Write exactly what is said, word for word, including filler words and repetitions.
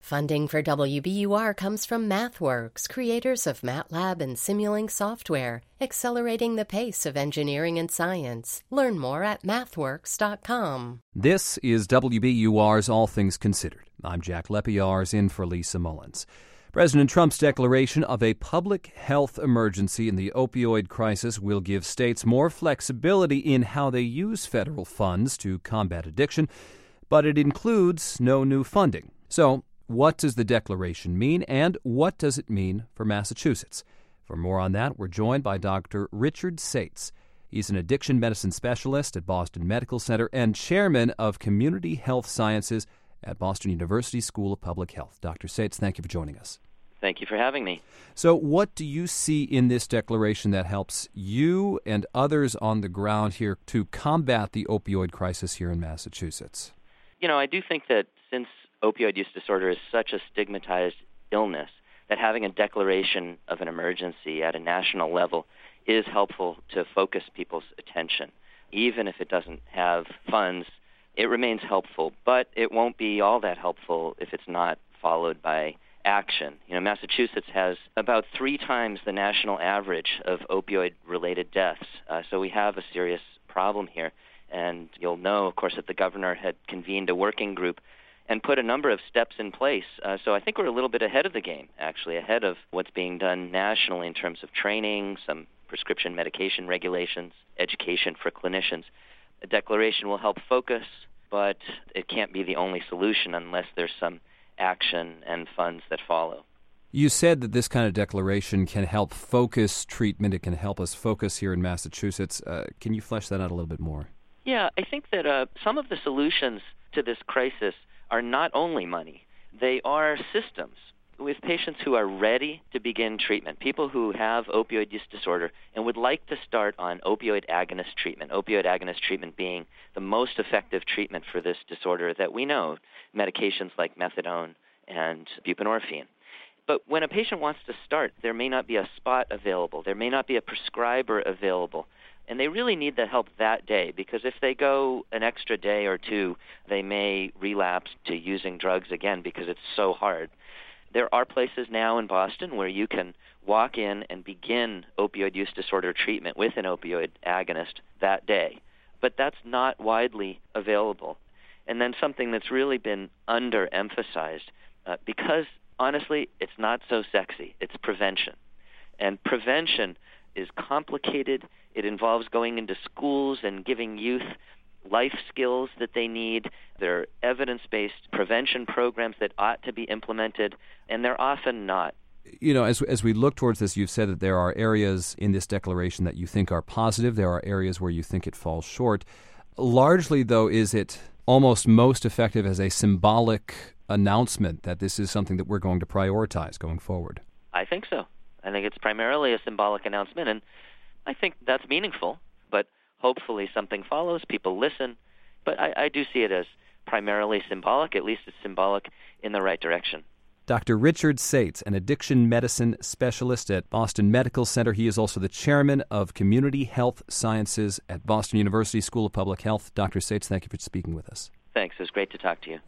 Funding for W B U R comes from MathWorks, creators of MATLAB and Simulink software, accelerating the pace of engineering and science. Learn more at mathworks dot com. This is W B U R's All Things Considered. I'm Jack Lepiarz in for Lisa Mullins. President Trump's declaration of a public health emergency in the opioid crisis will give states more flexibility in how they use federal funds to combat addiction, but it includes no new funding. So, what does the declaration mean, and what does it mean for Massachusetts? For more on that, we're joined by Doctor Richard Saitz. He's an addiction medicine specialist at Boston Medical Center and chairman of Community Health Sciences at Boston University School of Public Health. Doctor Saitz, thank you for joining us. Thank you for having me. So what do you see in this declaration that helps you and others on the ground here to combat the opioid crisis here in Massachusetts? You know, I do think that since opioid use disorder is such a stigmatized illness, that having a declaration of an emergency at a national level is helpful to focus people's attention. Even if it doesn't have funds, it remains helpful, but it won't be all that helpful if it's not followed by action. You know, Massachusetts has about three times the national average of opioid-related deaths, uh, so we have a serious problem here. And you'll know, of course, that the governor had convened a working group and put a number of steps in place. Uh, so I think we're a little bit ahead of the game, actually, ahead of what's being done nationally in terms of training, some prescription medication regulations, education for clinicians. A declaration will help focus, but it can't be the only solution unless there's some action and funds that follow. You said that this kind of declaration can help focus treatment. It can help us focus here in Massachusetts. Uh, can you flesh that out a little bit more? Yeah, I think that uh, some of the solutions to this crisis are not only money. They are systems. With patients who are ready to begin treatment, people who have opioid use disorder and would like to start on opioid agonist treatment, opioid agonist treatment being the most effective treatment for this disorder that we know, medications like methadone and buprenorphine. But when a patient wants to start, there may not be a spot available. There may not be a prescriber available. And they really need the help that day, because if they go an extra day or two, they may relapse to using drugs again because it's so hard. There are places now in Boston where you can walk in and begin opioid use disorder treatment with an opioid agonist that day. But that's not widely available. And then something that's really been underemphasized, uh, because honestly, it's not so sexy. It's prevention. And prevention is complicated. It involves going into schools and giving youth life skills that they need. There are evidence-based prevention programs that ought to be implemented, and they're often not. You know, as as we look towards this, you've said that there are areas in this declaration that you think are positive. There are areas where you think it falls short. Largely, though, is it almost most effective as a symbolic announcement that this is something that we're going to prioritize going forward? I think so. I think it's primarily a symbolic announcement, and I think that's meaningful, but hopefully something follows, people listen. But I, I do see it as primarily symbolic. At least it's symbolic in the right direction. Doctor Richard Saitz, an addiction medicine specialist at Boston Medical Center. He is also the chairman of Community Health Sciences at Boston University School of Public Health. Doctor Saitz, thank you for speaking with us. Thanks. It was great to talk to you.